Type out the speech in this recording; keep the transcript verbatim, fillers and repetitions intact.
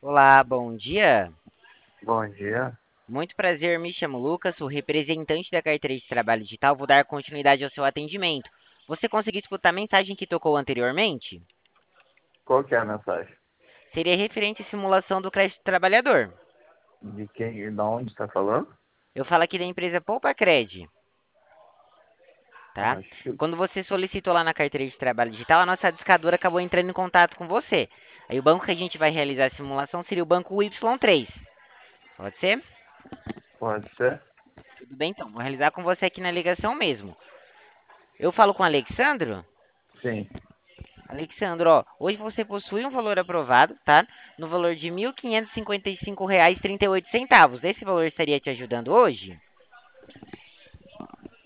Olá, bom dia. Bom dia. Muito prazer, me chamo Lucas, sou representante da carteira de trabalho digital. Vou dar continuidade ao seu atendimento. Você conseguiu escutar a mensagem que tocou anteriormente? Qual que é a mensagem? Seria referente à simulação do crédito trabalhador. De quem e de onde está falando? Eu falo aqui da empresa Poupa Cred, tá? Acho que Quando você solicitou lá na carteira de trabalho digital, a nossa discadora acabou entrando em contato com você. Aí o banco que a gente vai realizar a simulação seria o banco U Y três. Pode ser? pode ser. Tudo bem, então. Vou realizar com você aqui na ligação mesmo. Eu falo com o Alexandro? Sim. Alexandro, ó, hoje você possui um valor aprovado, tá? No valor de mil quinhentos e cinquenta e cinco reais e trinta e oito centavos. Esse valor estaria te ajudando hoje?